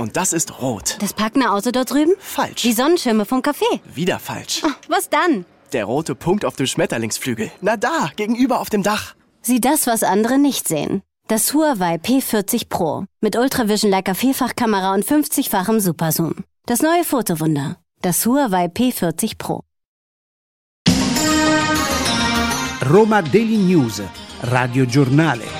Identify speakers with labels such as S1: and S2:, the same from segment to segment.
S1: Und das ist rot.
S2: Das parkende Auto dort drüben?
S1: Falsch.
S2: Die Sonnenschirme vom Café?
S1: Wieder falsch.
S2: Oh, was dann?
S1: Der rote Punkt auf dem Schmetterlingsflügel. Na da, gegenüber auf dem Dach.
S2: Sieh das, was andere nicht sehen. Das Huawei P40 Pro. Mit Ultravision Leica Vielfachkamera und 50-fachem Superzoom. Das neue Fotowunder. Das Huawei P40 Pro.
S3: Roma Daily News, radiogiornale.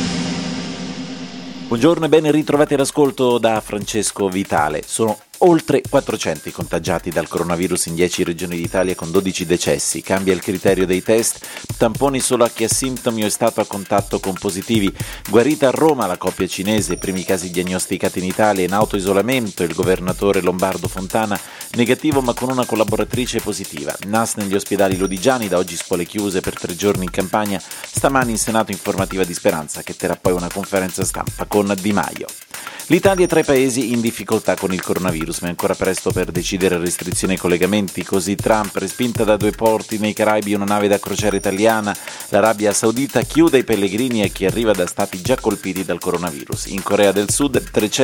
S4: Buongiorno e ben ritrovati all'ascolto da Francesco Vitale. Sono oltre 400 i contagiati dal coronavirus in 10 regioni d'Italia con 12 decessi. Cambia il criterio dei test, tamponi solo a chi ha sintomi o è stato a contatto con positivi. Guarita a Roma la coppia cinese, primi casi diagnosticati in Italia in autoisolamento, il governatore lombardo Fontana negativo ma con una collaboratrice positiva. NAS negli ospedali lodigiani, da oggi scuole chiuse per 3 giorni in Campania, stamani in Senato informativa di Speranza che terrà poi una conferenza stampa con Di Maio. L'Italia è tra i paesi in difficoltà con il coronavirus, ma è ancora presto per decidere restrizioni ai collegamenti. Così Trump, respinta da 2 porti nei Caraibi una nave da crociera italiana, l'Arabia Saudita chiude i pellegrini a chi arriva da stati già colpiti dal coronavirus. In Corea del Sud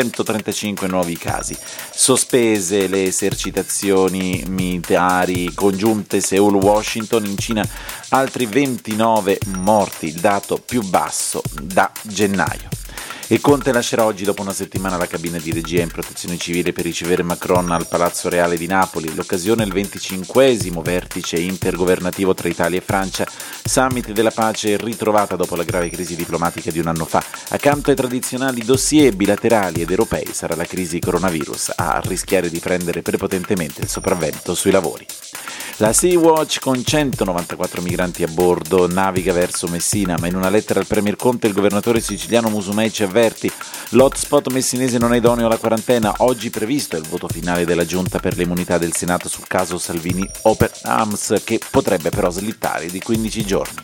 S4: 335 nuovi casi. Sospese le esercitazioni militari congiunte Seoul-Washington, in Cina altri 29 morti, il dato più basso da gennaio. E Conte lascerà oggi, dopo una settimana, la cabina di regia in protezione civile per ricevere Macron al Palazzo Reale di Napoli. L'occasione è il 25esimo vertice intergovernativo tra Italia e Francia, summit della pace ritrovata dopo la grave crisi diplomatica di un anno fa. Accanto ai tradizionali dossier bilaterali ed europei sarà la crisi coronavirus a rischiare di prendere prepotentemente il sopravvento sui lavori. La Sea-Watch, con 194 migranti a bordo, naviga verso Messina, ma in una lettera al Premier Conte il governatore siciliano Musumeci ci avverti: l'hotspot messinese non è idoneo alla quarantena. Oggi previsto è il voto finale della Giunta per le immunità del Senato sul caso Salvini Open Arms, che potrebbe però slittare di 15 giorni.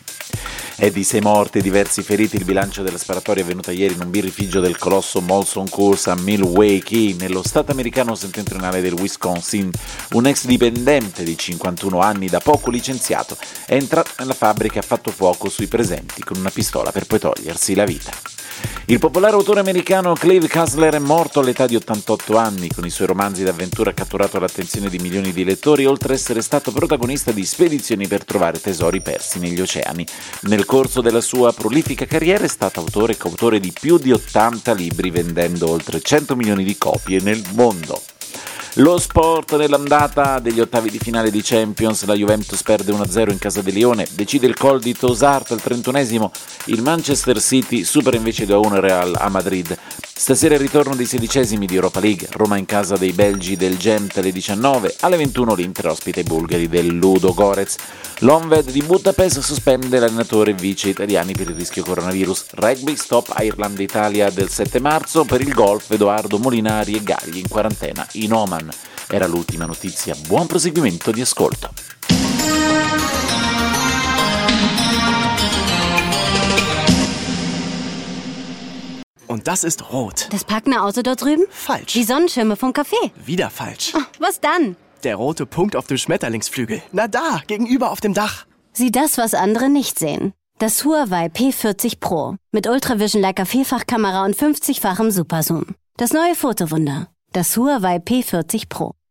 S4: È di 6 morti e diversi feriti il bilancio della sparatoria avvenuta ieri in un birrificio del colosso Molson Coors a Milwaukee, nello stato americano settentrionale del Wisconsin. Un ex dipendente di 51 anni, da poco licenziato, è entrato nella fabbrica e ha fatto fuoco sui presenti con una pistola per poi togliersi la vita. Il popolare autore americano Clive Cussler è morto all'età di 88 anni. Con i suoi romanzi d'avventura ha catturato l'attenzione di milioni di lettori, oltre ad essere stato protagonista di spedizioni per trovare tesori persi negli oceani. Nel corso della sua prolifica carriera è stato autore e coautore di più di 80 libri, vendendo oltre 100 milioni di copie nel mondo. Lo sport nell'andata degli ottavi di finale di Champions, la Juventus perde 1-0 in casa del Lione, decide il Col di Tosart al 31esimo, il Manchester City supera invece 2-1 Real a Madrid. Stasera il ritorno dei 16esimi di Europa League, Roma in casa dei belgi del Gent alle 19, alle 21 l'Inter ospita i bulgari del Ludo Gorez. L'Onved di Budapest sospende l'allenatore e vice italiani per il rischio coronavirus. Rugby stop Ireland-Italia del 7 marzo, per il golf Edoardo Molinari e Gagli in quarantena in Oman. Era l'ultima notizia, buon proseguimento di ascolto.
S1: Und das ist rot.
S2: Das parkende Auto dort drüben?
S1: Falsch.
S2: Die Sonnenschirme vom Café?
S1: Wieder falsch.
S2: Oh, was dann?
S1: Der rote Punkt auf dem Schmetterlingsflügel. Na da, gegenüber auf dem Dach.
S2: Sieh das, was andere nicht sehen. Das Huawei P40 Pro. Mit Ultravision Leica Vielfachkamera und 50-fachem Superzoom. Das neue Fotowunder. Das Huawei P40 Pro.